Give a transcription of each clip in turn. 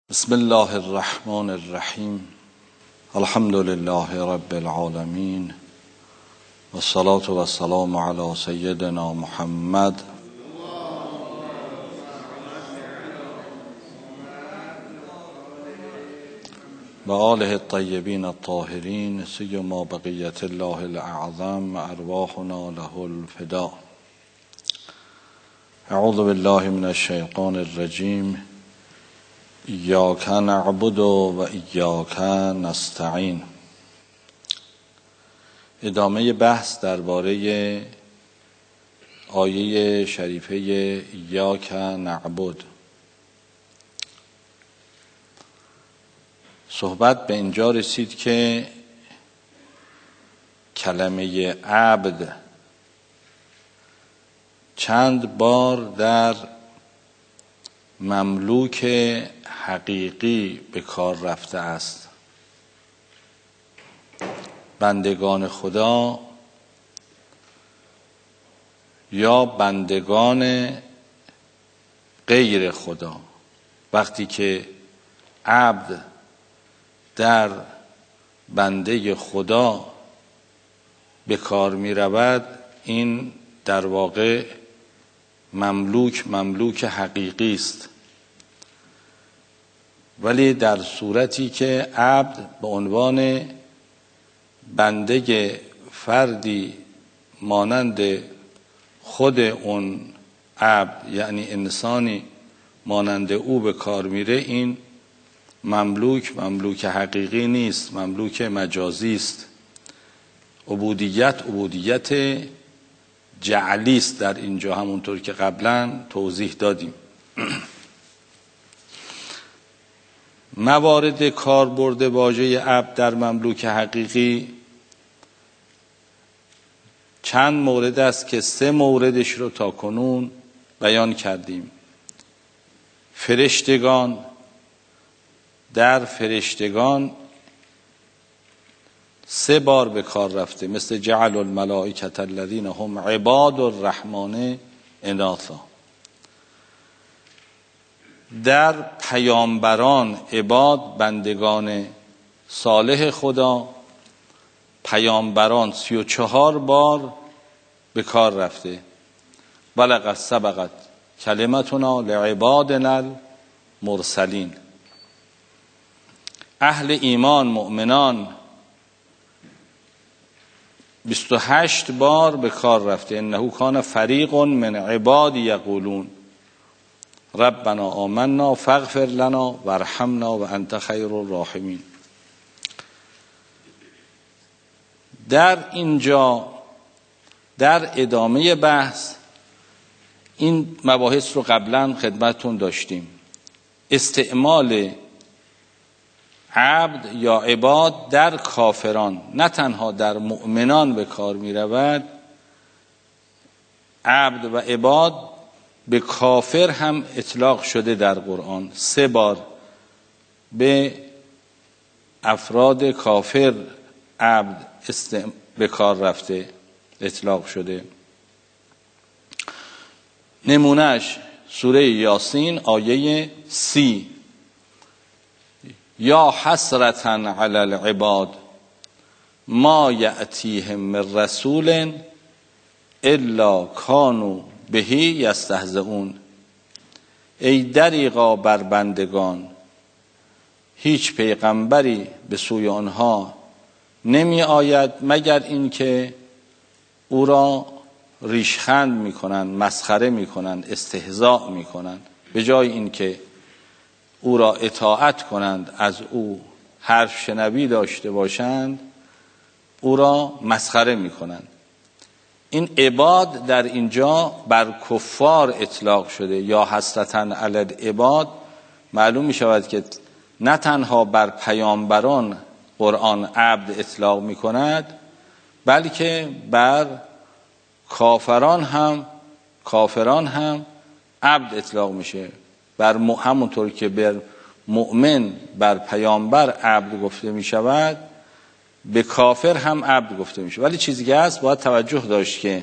بسم الله الرحمن الرحیم. الحمد لله رب العالمین والصلاة والسلام علی سیدنا محمد و آله الطیبین الطاهرین سیما بقیة الله الاعظم ارواحنا له الفداء. اعوذ بالله من الشیطان الرجیم. ایاک نعبد و ایاک نستعین. ادامه بحث درباره آیه شریفه ایاک نعبد. صحبت به اینجا رسید که کلمه عبد چند بار در مملوک حقیقی به کار رفته است. بندگان خدا یا بندگان غیر خدا. وقتی که عبد در بنده خدا به کار می رود، این در واقع مملوک حقیقی است. ولی در صورتی که عبد به عنوان بنده فردی مانند خود اون عبد، یعنی انسانی مانند او به کار میره، این مملوک حقیقی نیست، مملوک مجازی است. عبودیت جعلی است در اینجا، همونطور که قبلا توضیح دادیم. موارد کاربرد واژه عبد در مملوک حقیقی چند مورد است که 3 موردش رو تا کنون بیان کردیم. فرشتگان، در فرشتگان 3 بار به کار رفته، مثل جعل الملائکة الذین هم عباد الرحمن اناثا. در پیامبران، عباد بندگان صالح خدا، پیامبران 34 بار به کار رفته. ولقد سبقت کلمتنا لعبادنا المرسلین. اهل ایمان، مؤمنان 28 بار به کار رفته. انه کان فریق من عبادی یقولون ربنا آمنا فاغفر لنا وارحمنا وانت خیر الراحمین. در اینجا در ادامه بحث این مباحث رو قبلا خدمتتون داشتیم. استعمال عبد یا عباد در کافران، نه تنها در مؤمنان به کار می رود. عبد و عباد به کافر هم اطلاق شده در قرآن. 3 بار به افراد کافر عبد به کار رفته، اطلاق شده. نمونهش سوره یاسین آیه 30. یا حسرتا علی العباد ما یأتیهم من رسول الا کانوا به یستهزئون. ای دریغا بر بندگان، هیچ پیغمبری به سوی آنها نمی آید مگر اینکه او را ریشخند میکنند، مسخره میکنند، استهزاء میکنند. به جای اینکه او را اطاعت کنند، از او حرف شنوی داشته باشند، او را مسخره میکنند. این عباد در اینجا بر کفار اطلاق شده. یا حسرتاً علی العباد، معلوم می شود که نه تنها بر پیامبران قرآن عبد اطلاق می کند، بلکه بر کافران هم عبد اطلاق میشه. همونطور که بر مؤمن، بر پیامبر عبد گفته می شود، به کافر هم عبد گفته میشه. ولی چیزی که هست باید توجه داشت که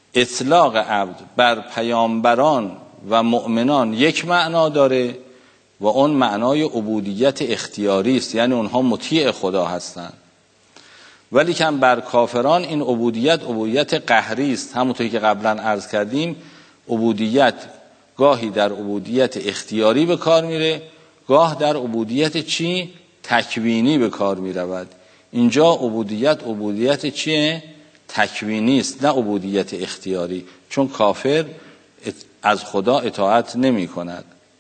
اطلاق عبد بر پیامبران و مؤمنان یک معنا داره، و اون معنای عبودیت اختیاری است، یعنی اونها مطیع خدا هستند. ولی که بر کافران این عبودیت قهری است. همونطوری که قبلا عرض کردیم عبودیت گاهی در عبودیت اختیاری به کار میره، گاه در عبودیت چی؟ تکوینی به کار میرود. اینجا عبودیت چیه؟ تکوینی است، نه عبودیت اختیاری، چون کافر از خدا اطاعت نمی کند.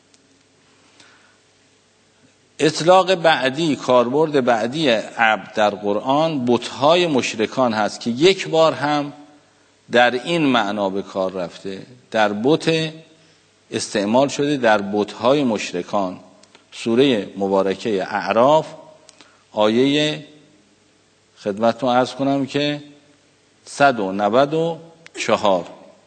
اطلاق بعدی، کاربرد بعدی عبد در قرآن بت‌های مشرکان هست که یک بار هم در این معنا به کار رفته، در بت استعمال شده، در بت‌های مشرکان. سوره مبارکه اعراف آیه خدمتتون عرض کنم که 194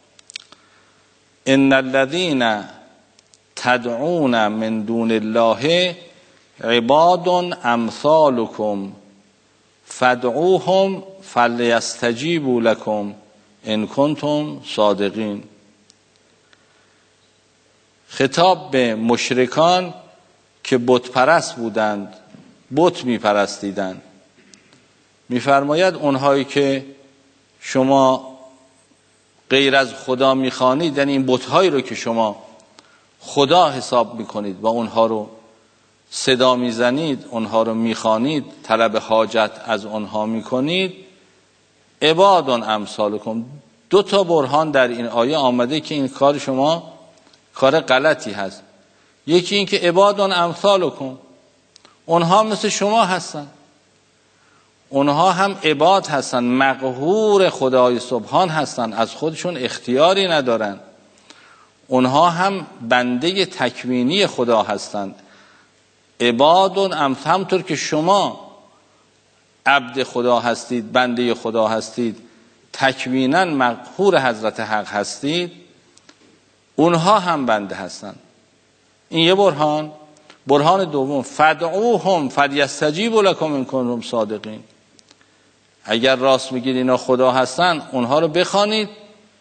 ان الذين تدعون من دون الله عباد امثالكم فادعوهم فلیستجیبوا لكم ان کنتم صادقین. خطاب به مشرکان که بت پرست بودند، بت میپرستیدند. میفرماید اونهایی که شما غیر از خدا میخوانید، یعنی این بت‌هایی رو که شما خدا حساب میکنید و اونها رو صدا میزنید، اونها رو میخوانید، طلب حاجت از اونها میکنید، عباد امثالکم. 2 برهان در این آیه آمده که این کار شما کار غلطی هست. یکی این که عباد امثالکم، اونها مثل شما هستن، اونها هم عباد هستن، مقهور خدای سبحان هستن، از خودشون اختیاری ندارن. اونها هم بنده تکوینی خدا هستند. عباد همطور که شما عبد خدا هستید، بنده خدا هستید، تکوینا مقهور حضرت حق هستید، اونها هم بنده هستند. این یه برهان. برهان دوم فدعوهم فلیستجیبوا لکم ان کنتم صادقین. اگر راست میگید اینا خدا هستن، اونها رو بخوانید،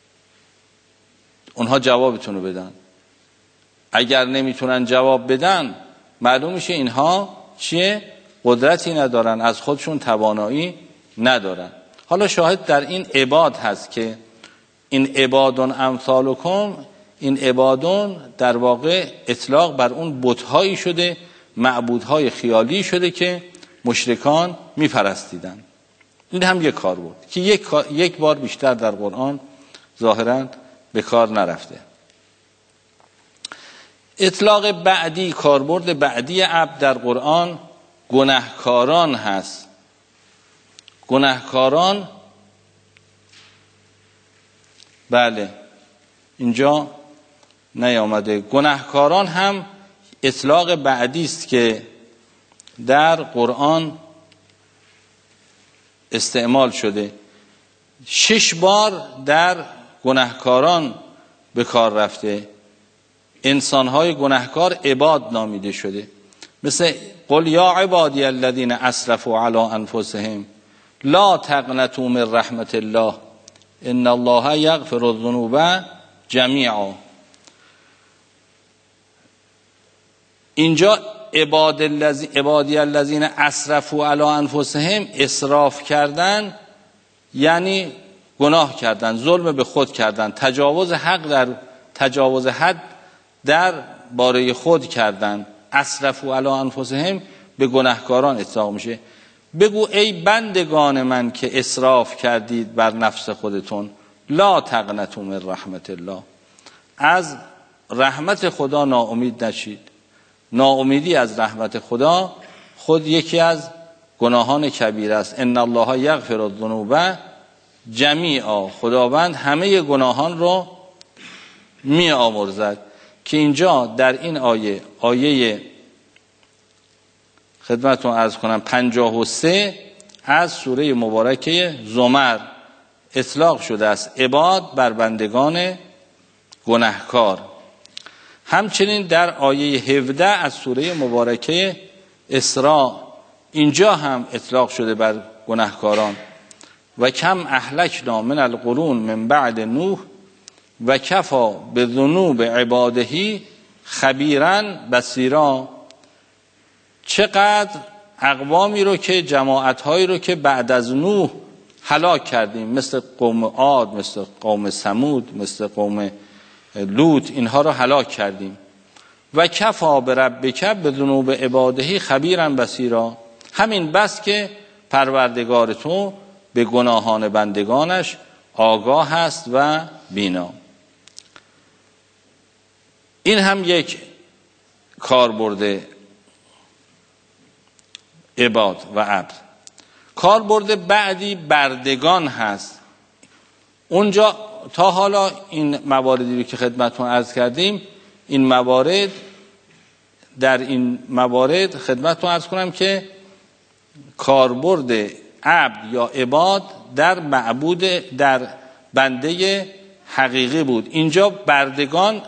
اونها جوابتون رو بدن. اگر نمیتونن جواب بدن، معلوم میشه اینها چیه؟ قدرتی ندارن، از خودشون توانایی ندارن. حالا شاهد در این عباد هست که این عبادون امثالکم، این عبادون در واقع اطلاق بر اون بت‌هایی شده، معبودهای خیالی شده که مشرکان میپرستیدن. این هم یک کار بود که یک بار بیشتر در قرآن ظاهراً به کار نرفته. اطلاق بعدی، کاربرد بعدی عبد در قرآن گناهکاران هست. گناهکاران، بله اینجا نیامده. گناهکاران هم اطلاق بعدی است که در قرآن استعمال شده. 6 بار در گناهکاران به کار رفته. انسانهای گناهکار عباد نامیده شده. مثل قل یا عبادی الذین اسرفوا علی انفسهم لا تقنطوا من رحمت الله ان الله یغفر الذنوب جمیعا. اینجا عبادی الذین اسرفوا علی انفسهم، اسراف کردن یعنی گناه کردن، ظلم به خود کردن، تجاوز حد در باره خود کردن. اسرفوا علی انفسهم به گناهکاران اطلاق میشه. بگو ای بندگان من که اسراف کردید بر نفس خودتون، لا تقنطوا من رحمت الله، از رحمت خدا ناامید نشید. ناامیدی از رحمت خدا خود یکی از گناهان کبیره است. ان الله یغفر الذنوب جمیعا، خداوند همه گناهان رو می آمرزد. که اینجا در این آیه خدمتتون عرض کنم 53 از سوره مبارکه زمر اطلاق شده است، عباد بر بندگان گناهکار. همچنین در آیه 17 از سوره مبارکه اسراء اینجا هم اطلاق شده بر گناهکاران. و کم اهلکنا من القرون من بعد نوح و کفا به ذنوب عباده خبیراً بصیرا، چقدر اقوامی رو که جماعت‌هایی رو که بعد از نوح هلاک کردیم، مثل قوم عاد، مثل قوم ثمود، مثل قوم لوط، اینها رو هلاک کردیم. و کفا بربک بذنوب عباده خبیراً بصیرا، همین بس که پروردگار تو به گناهان بندگانش آگاه است و بینا. این هم یک کاربرد عباد و عبد. کاربرد بعدی بردگان هست. اونجا تا حالا این مواردی رو که خدمتتون عرض کردیم، این موارد، در این موارد خدمتتون عرض کنم که کاربرد عبد یا عباد در معبود، در بنده حقیقی بود. اینجا بردگان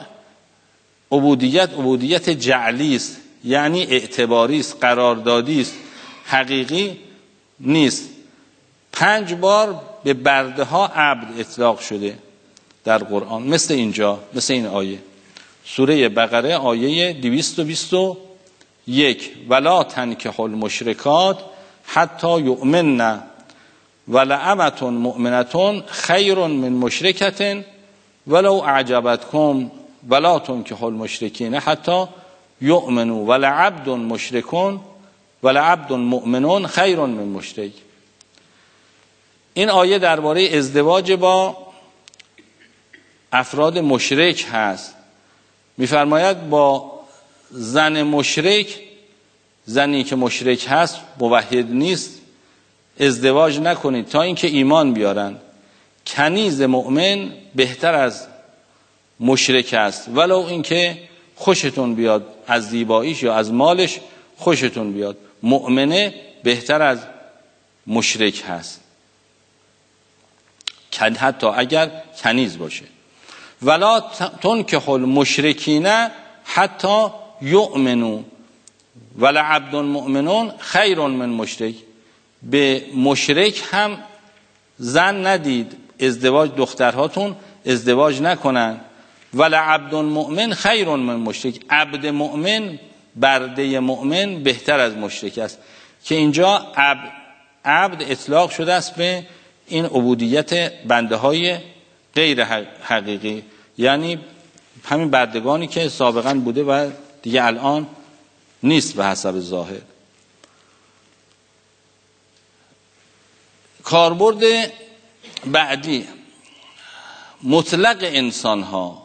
عبودیت جعلی است، یعنی اعتباری است، قراردادی است، حقیقی نیست. 5 بار به برده ها عبد اطلاق شده در قرآن، مثل اینجا، مثل این آیه سوره بقره آیه 221 ولا تنکحوا المشرکات حتی یؤمنن ولأمة مؤمنة خیر من مشرکة ولو اعجبتکم ولا تنکحوا المشرکین حتی یؤمنوا ولعبد مشرک ولعبد مؤمن خیر من مشرک. این آیه درباره ازدواج با افراد مشرک هست. می‌فرماید با زن مشرک، زنی که مشرک هست، موحد نیست، ازدواج نکنید تا اینکه ایمان بیارن. کنیز مؤمن بهتر از مشرک است، ولو اینکه خوشتون بیاد از زیباییش یا از مالش خوشتون بیاد. مؤمنه بهتر از مشرک هست، حتی اگر کنیز باشه. ولا تنکحوا المشرکین حتی یؤمنوا ولعبد مؤمن خیر من مشرک. به مشرک هم زن ندید، ازدواج، دخترهاتون ازدواج نکنن. ولعبد مؤمن خیر من مشرک، عبد مؤمن، برده مؤمن بهتر از مشرک است. که اینجا عبد اطلاق شده است به این عبودیت بنده های غیر حقیقی، یعنی همین بردگانی که سابقا بوده و دیگه الان نیست به حسب ظاهر. کاربرد بعدی مطلق انسان ها.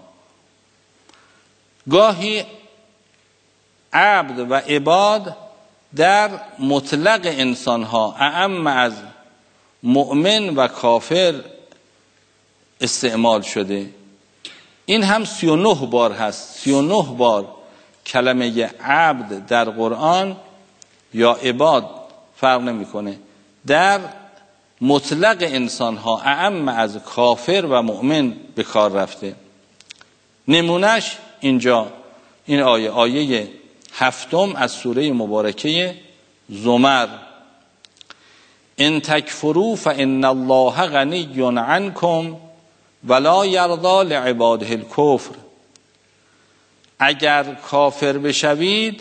گاهی عبد و عباد در مطلق انسان ها اعم از مؤمن و کافر استعمال شده. این هم 39 بار هست. 39 بار کلمه عبد در قرآن یا عباد فرق نمیکنه در مطلق انسان ها اعم از کافر و مؤمن به کار رفته. نمونش اینجا این آیه 7 از سوره مبارکه زمر. ان تکفروا فان الله غنی عنکم ولا یرضی لعباده الکفر. اگر کافر بشوید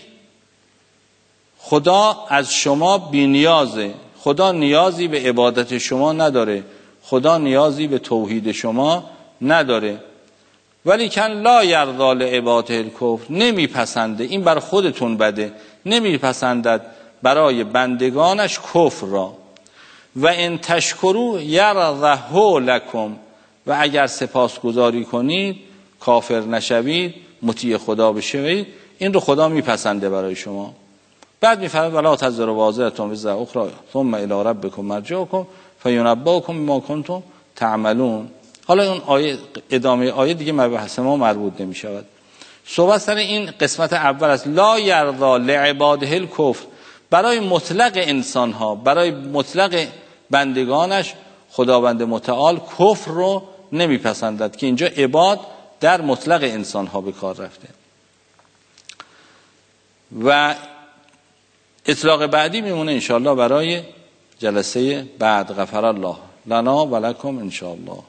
خدا از شما بی‌نیازه، خدا نیازی به عبادت شما نداره، خدا نیازی به توحید شما نداره. ولی کن لا یرضی لعباده الکفر، نمیپسنده، این بر خودتون بده، نمیپسندد برای بندگانش کفر را. و ان تشکروا یرضه لکم، و اگر سپاسگزاری کنید، کافر نشوید، مطیع خدا بشوید، این رو خدا میپسنده برای شما. بعد میفرماید ولا تزر وازرة وزر اخرى ثم الی ربکم مرجعکم فینبئکم بما کنتم تعملون. حالا اون آیه، ادامه آیه دیگه مبحث ما مربوط نمیشود. صحبت سر این قسمت اول است. لا یرضی لعباده الکفر، برای مطلق انسان ها، برای مطلق بندگانش خداوند متعال کفر رو نمیپسندد، که اینجا عباد در مطلق انسان ها به کار رفته. و اطلاق بعدی میمونه انشاءالله برای جلسه بعد. غفر الله لنا و لکم انشاءالله.